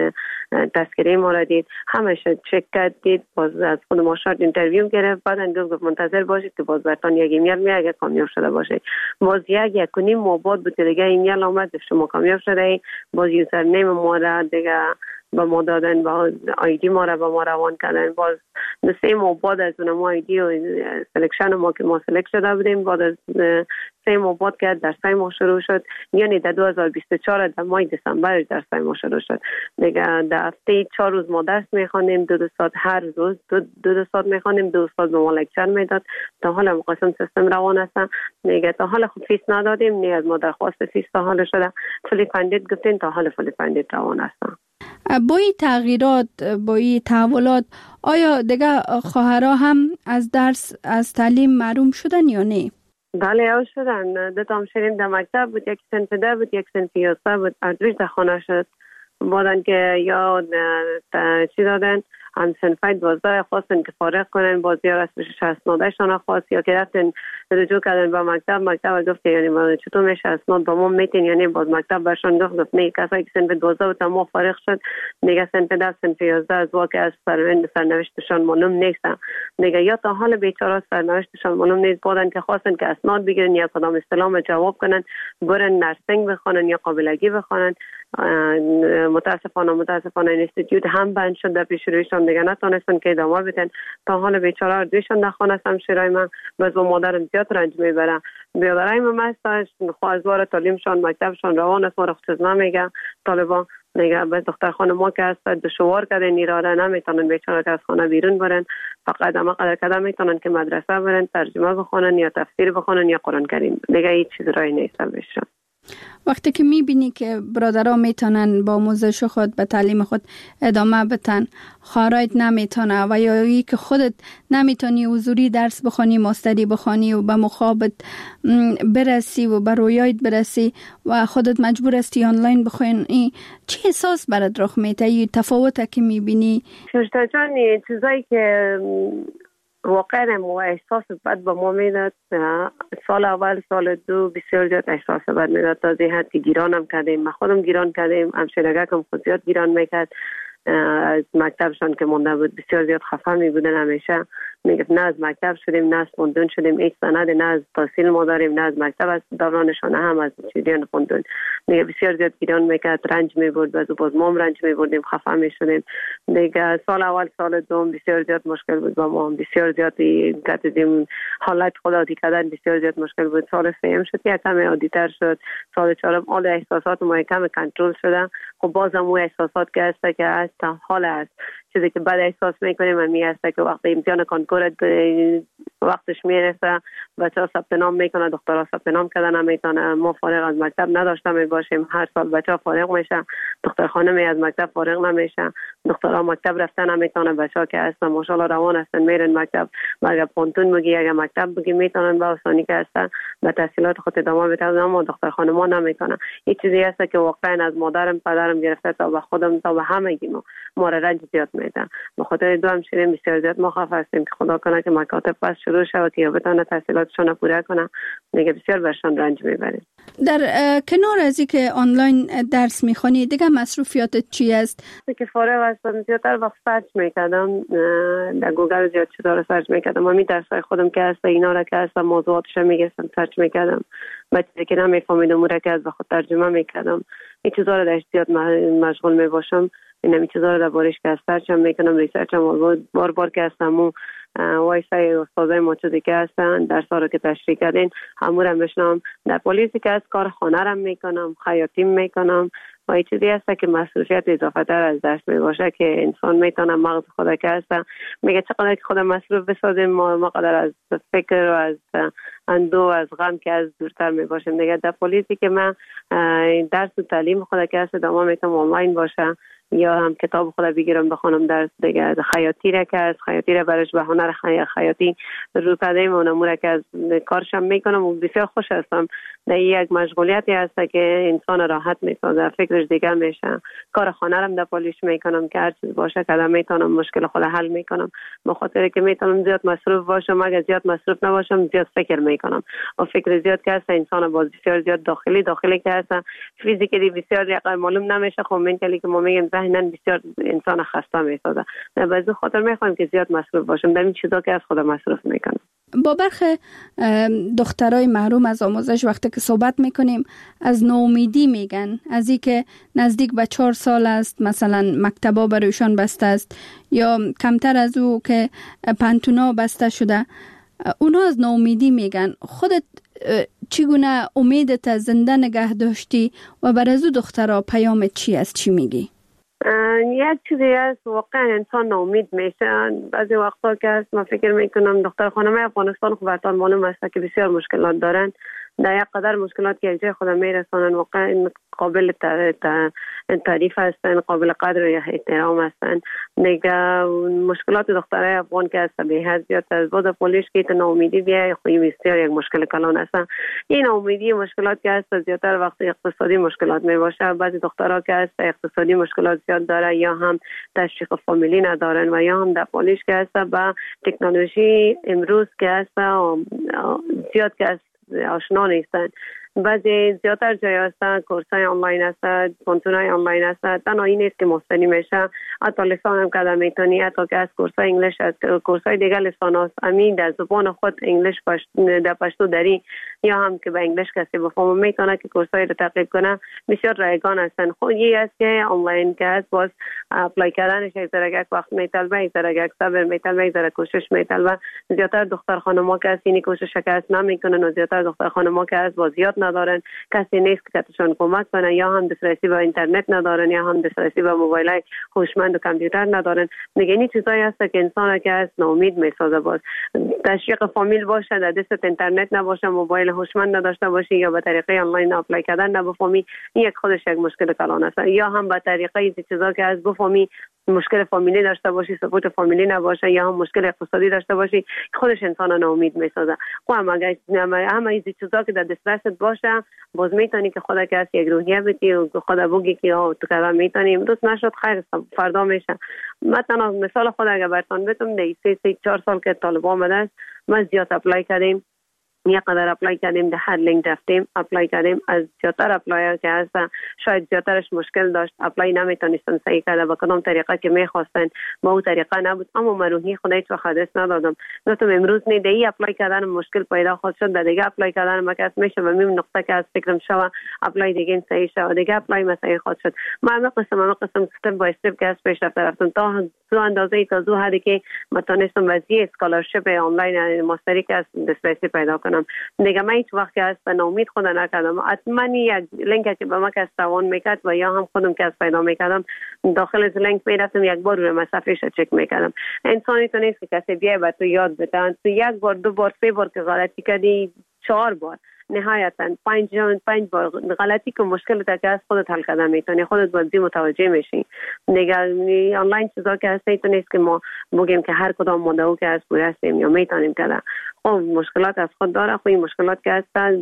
تذکره ما را دید، همش چک کرد، دید، باز از خود ما شارت اینترویو گرفت. بعدن گفت منتظر باشید که باز براتون یک ایمیل میاد اگه کامیاب شده باشه. باز یک یک کنیم ما بعد بود دیگه ایمیل آمد شما کامیاب شده، باز یوزر نیم ما را دیگه با ما دادن، با آیدی ما را با ما روان کردن. باز دو سه ماه بعد از اون ما آیدی و سلکشن ما که ما سلکت شده بودیم، بعد از سه ماه بعد که در سه ماه شروع شد، یعنی در دو هزار و بیست و چهار در ماه دسامبر در سه ماه شروع شد دیگه. در هفته چهار روز ما درس میخوانیم، دو دو ساعت هر روز دو دو, دو ساعت میخوانیم، دو ساعت به ما لکچر میداد. تا حالا مقسم سیستم روان است دیگه. تا حالا خب فیس ندادیم، نه از ما درخواست فیس تا حالا شده، فولی فاندید گفتین، تا حالا فولی فاندید روان است. با این تغییرات، با این تحولات، آیا دیگه خواهرها هم از درس، از تعلیم محروم شدن یا نه؟ بله او شدن. دو تا همشیریم در مکتب بود، یک صنف ده بود، یک صنف یازده بود، ادریج در خانه شد. بعدن که یا چی دادن، هم صنفای دوازده خواستن که فارغ کنن، باز یا رسمش اسنادشان خواست، یا که رفتن رجوع کردن با مکتب، مکتب گفت که یعنی چطور میشه اسناد با ما میتین، یعنی باز مکتب برشان گفت گفت نه، کسایی که صنف دوازده بود ما فارغ شد دیگه، صنف ده صنف یازده از واقع از سرنوشتشان معلوم نیستن دیگه، یا تا حال بیچاره سرنوشتشان معلوم نیست. بعدن که خواستن که اسناد بگیرن یا کدام استلام جواب کنن، برن نرسینگ بخونن یا قابلگی بخونن. متاسفانه متاسفانه اینستیتوت هم بند شد در پیش رویشان دیگه، نتونستن که ادامه بدن. تا حال بیچاره دویشان در خانه هستم، شیرای من باز با مادرم زیاد رنج میبرم. بیادرای من هستش، خواهزوار تعلیمشان مکتبشان روان است، ما را خود نمیگه طالبان دیگه بس دختر خانم‌ها که هست دشوار کردن نیراره نمیتونن بیچاره که از خانه بیرون برن، فقط اما قدر کدام میتونن که مدرسه برن، ترجمه بخونن یا تفسیر بخونن یا قرآن کریم، دیگه هیچ چیز رای نیست بشه. وقتی که میبینی که برادرها میتونن با آموزش خود به تعلیم خود ادامه بدن، خواهرایت نمیتونه و یا ای که خودت نمیتونی حضوری درس بخونی، مستری بخونی و به مخابت برسی و به رویایت برسی و خودت مجبور هستی آنلاین بخونی، چه احساس برات رخ میده؟ این تفاوته که میبینی؟ شوشتا جان چیزایی که واقعا مو احساس بد به ما میداد، سال اول سال دو بسیار زیاد احساس بد میداد، تا حد که گیرانم کردیم، ما خودم گیران کردیم، همشیرگکم خود زیاد گیران میکرد از مکتبشان که مونده بود، بسیار زیاد خفه می بودن همیشه، میگفت نه از مکتب شدیم، نه از خوندون شدیم، هیچ سند نه از تحصیل ما داریم، نه از مکتب از دورانشان هم از چیزیان خوندون، میگه بسیار زیاد گیران میکرد، رنج میبرد، باز باز ما رنج میبردیم، خفه میشدیم. دیگه سال اول سال دوم بسیار زیاد مشکل بود با ما، بسیار زیاد کردیم حالت خودآتی کردن بسیار زیاد مشکل بود. سال سوم شد که کم عادی‌تر شد، سال چهارم حال احساسات ما کم کنترل شده. خب بازم اون احساسات که هست که هست حال است، چیزی که بعد احساس میکنیم همی هست که وقتی امتحان کنکور وقتش میرسه بچه‌ها ثبت نام میکنه، دخترها ثبت نام کردن نمیتونه، ما فارغ از مکتب نداشته می باشیم، هر سال بچه‌ها فارغ میشه، دختر خانمی از مکتب فارغ نمیشه، دخترها مکتب رفتن نمیتونه، بچه‌ها که هستن ماشاءالله روان هستن میرن مکتب، اگر پونتون بگی اگر مکتب بگی میتونن با آسانی که هستن به تحصیلات خود ادامه بدن، اما دختر خانم‌ها نمیتونه. این چیزی هست که واقعا از مادرم پدرم گرفته تا به خودم تا به همگی ما ما را رنج زیاد میده. به خاطر دو همشیرین بسیار زیاد مخاف هستیم که خدا کنه که مکاتب پس شروع شود که یا بتونه تحصیلاتشون پوره کنه، دیگه بسیار برشان رنج میبریم. در کنار از اینکه آنلاین درس میخونی دیگه مصروفیاتت چی است؟ که فارغ هستم زیادتر وقت سرچ میکردم، در گوگل زیاد چیزا رو سرچ میکردم، من می درسای خودم که هست اینا را که هست موضوعاتش میگستم سرچ میکردم، بعد که نمیفهمیدم اون را که از به خود ترجمه میکردم، این چیزا رو در زیاد مشغول میباشم، این همی چیزا رو در بارش که هست سرچم میکنم، ریسرچم بار بار که هستم و وایسای استادای ما چیزی که هستن درس ها رو که تشریح کردین همورم بشنم، در پلیسی که هست کار خانه رم میکنم، خیاطیم میکنم و این چیزی هست که مسئولیت اضافه تر از دست می باشه که انسان میتونه مغز خود که هست میگه چقدر که خود مصروف بسازیم ما مقدر از فکر و از اندو از غم که از دورتر می باشیم. دیگه در پلیسی که من درس و تعلیم خود که هست داما میتونم آنلاین باشه یا هم کتاب خود بگیرم بخونم درس دیگه خیاطی را که از خیاطی را برش به هنر خی... خیاطی رو کردیم و نمونه که از کارشم میکنم و بسیار خوش هستم. در یک مشغولیتی هست که انسان راحت میسازه، فکرش دیگه میشه. کار خانه رم در پالیش میکنم که هر چیز باشه که میتونم مشکل خود حل میکنم، به خاطر که میتونم زیاد مصروف باشم، اگر زیاد مصروف نباشم زیاد فکر میکنم و فکر زیاد که هست انسان باز بسیار زیاد داخلی داخلی که هست فیزیکی بسیار یقه معلوم نمیشه. خب منتالی که ما میگیم ذهناً بسیار انسان خسته میسازه، به از خاطر میخوام که زیاد مصروف باشم در این چیزا که از خود مصروف میکنم. با برخی دخترای محروم از آموزش وقتی که صحبت میکنیم از ناامیدی میگن، از این که نزدیک به چهار سال است مثلا مکتبا برایشان بسته است یا کمتر از او که پنتونا بسته شده، اونا از ناامیدی میگن. خودت چگونه امیدت زنده نگه داشتی و بر از او دخترها پیامت چی است؟ چی میگی؟ یک چیزی است واقعا انسان ناامید میشه. بعضی وقتا که است من فکر میکنم دختر خانمای افغانستان خب براتون معلوم است که بسیار مشکلات دارن، در یک قدر مشکلات که جای خود میرسونن واقعا قابل تعریف هستن، قابل قدر و احترام هستن. دیگه مشکلات دخترای افغان که است به حد زیاد از بود پولیش که ناامیدی بیای خوی بسیار یک مشکل کلان هستن. این ناامیدی مشکلات که است زیادتر وقت اقتصادی مشکلات می باشه. بعضی دخترها که است اقتصادی مشکلات زیاد داره یا هم تشویق فامیلی ندارن و یا هم در پولیش که است با تکنولوژی امروز که است زیاد که است آشنا نیستن. بعضی زیادتر جای هستن کورسای آنلاین هستن، پونتونای آنلاین هستن، تنها این نیست که مستنی میشه، حتی لسان هم کده میتونی، حتی که از کورسای انگلیش هست، کورسای دیگه لسان هست امین در زبان خود انگلیش پشت در پشتو داری یا هم که به انگلیش کسی بفهم میتونه که کورسای رو تقریب کنه بسیار رایگان هستن. خود یه است که آنلاین که هست باز اپلای کردنش یک ذره یک وقت میطلبه، یک ذره یک صبر میطلبه، یک ذره کوشش میطلبه. زیادتر دختر خانم‌ها که از این کوشش که هست نمیکنن و زیادتر دختر خانم‌ها که هست باز زیاد ندارن، کسی نیست که کتشان کمک کنه، یا هم دسترسی به اینترنت ندارن یا هم دسترسی به موبایل های هوشمند و کامپیوتر ندارن. دیگه این چیزایی هست که انسان که از ناامید میسازه. باز تشویق فامیل باشه، در دست اینترنت نباشه، موبایل هوشمند نداشته باشی یا به طریقه آنلاین اپلای کردن نبفهمی، این یک خودش یک مشکل کلان است. یا هم به طریقه این چیزا که از بفهمی مشکل فامیلی داشته باشی، سپورت فامیلی نباشه یا هم مشکل اقتصادی داشته باشی، خودش انسان رو ناامید میسازه. و هم اگر همه این چیزا که در دسترست باشه، باز میتونی که خدا که از یک روحیه بدی و خدا بگی که تو کذا میتونی، امروز نشد خیر فردا میشه. مثلا مثال خدا اگر براتون بگم، در سه سه چهار سال که طالبان آمده است، ما زیاد اپلای کردیم، یک قدر اپلای کردیم، در هر لینک رفتیم اپلای کردیم. از زیادتر اپلای که هستن شاید زیادترش مشکل داشت، اپلای نمیتونستن صحیح کرده با کدام طریقه که میخواستن، با اون طریقه نبود. اما من روحی خدای تو حادث ندادم، گفتم امروز نه دی اپلای کردن مشکل پیدا خواهد شد، در دیگه اپلای کردن مکس میشه و میم نقطه که از فکرم شوه اپلای دیگه صحیح شوه، دیگه اپلای مسئله خواهد شد. ما قسم ما قسم استپ بای استپ که از پیش رفتم تا تو اندازه تا زو حدی که متونستم وضعیت اسکالرشپ آنلاین ماستری که از دسترسی پیدا کنم. دیگه من هیچ وقت که از ناامید خود نکردم. حتما یک لینک که به ما که روان میکرد و یا هم خودم که از پیدا میکردم داخل از لینک میرفتم، یک بار روی صفحهش چک میکردم. انسانی تو نیست که کسی بیای به تو یاد بده، تو یک بار دو بار سه بار که غلطی کردی، چهار بار نهایتا پنج پنج بار غلطی که مشکل تا که از خودت حل کردن میتونی، خودت باید متوجه میشی. دیگه آنلاین چیزا که هست تو نیست که ما بگیم که هر کدام مدعو که از پوره هستیم یا میتونیم کردن. خب مشکلات از خود داره، خب این مشکلات که هستن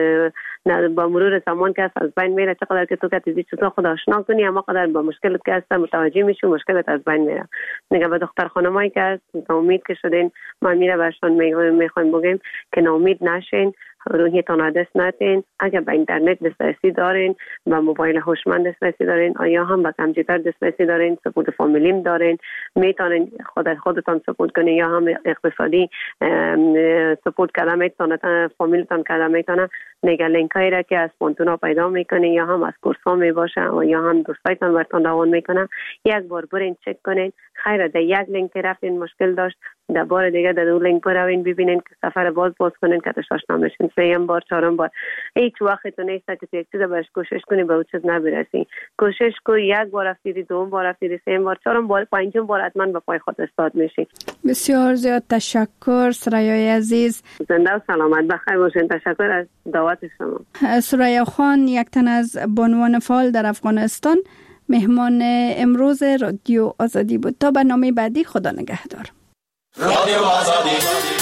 با مرور زمان که هست از بین میره. چقدر که تو که تیزی چیزا خود آشنا کنی، اما قدر با مشکلات که هستن متوجه میشی، مشکلات از بین میره. دیگه به دختر خانمایی که هست ناامید که شدین، ما میره برشان میخوایم بگیم که ناامید نشین، روحیتان را دست ندین. اگر به اینترنت دسترسی دارین، به موبایل هوشمند دسترسی دارین، یا هم به کامپیوتر دسترسی دارین، سپورت فامیلیم دارین، میتونین خود خودتان سپورت کنین یا هم اقتصادی سپورت کردن میتونن، فامیلتان کردن میتونن. نگه لینک هایی را که از پونتونا پیدا میکنین یا هم از کورس ها میباشه و یا هم دوستایتان برتان روان میکنن، یک بار برین چک کنین. خیره در یک لینک رفتین مشکل داشت، در بار دیگه در دو لینک بروین ببینین که سفر باز باز کنین که تشاش نمیشین. سیم بار چهارم بار هیچ وقت تو نیست که تو یک چیز برش کوشش کنی به اون چیز نبرسی. کوشش کو یک بار رفتیدی، دوم بار رفتیدی، سیم بار، چهارم بار، پنجم بار حتما به پای خود استاد میشی. بسیار زیاد تشکر سرایای عزیز. زنده و سلامت بخیر باشین. تشکر از دعوت شما. سریا خان یک تن از بانوان فعال در افغانستان مهمان امروز رادیو آزادی بود. تا برنامه بعدی خدا نگهدار. رادیو آزادی.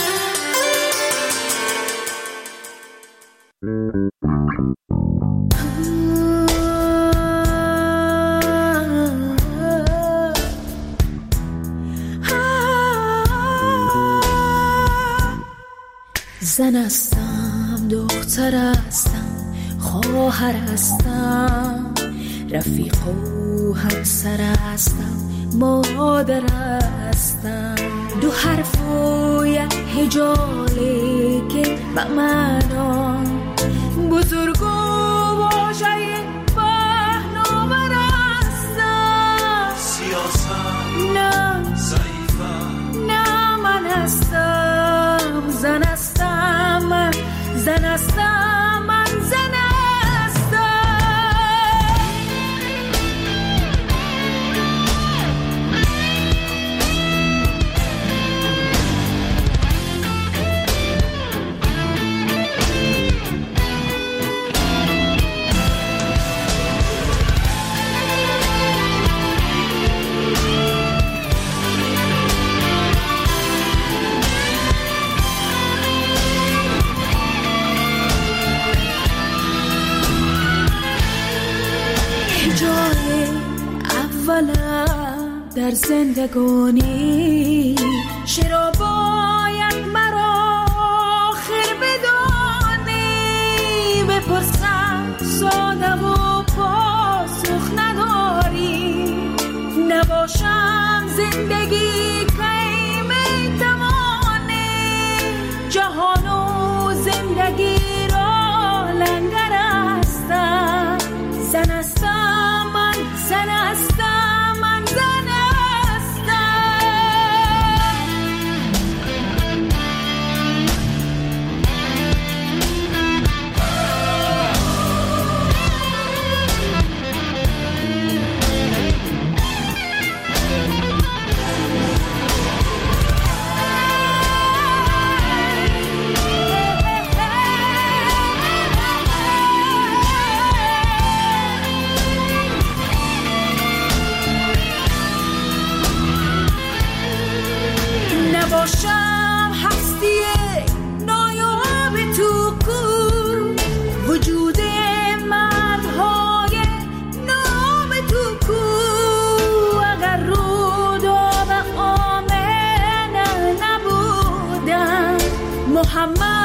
زن هستم، دختر هستم، خواهر هستم، رفیق و همسر هستم، مادر هستم. دو حرف و یک هجالی که به معنا بزرگ و واژه پهناور هستم. سیاست نه ضعیفم، نه من هستم زن هستم، من زن هستم، من زن در زندگانی. چرا باید مرا آخر بدانی؟ بپرسم ساده و پاسخ نداری. نباشم زندگی کی میتوانی؟ جهان و زندگی را لنگر هستم. زن هستم، من زن هستم، من زن همه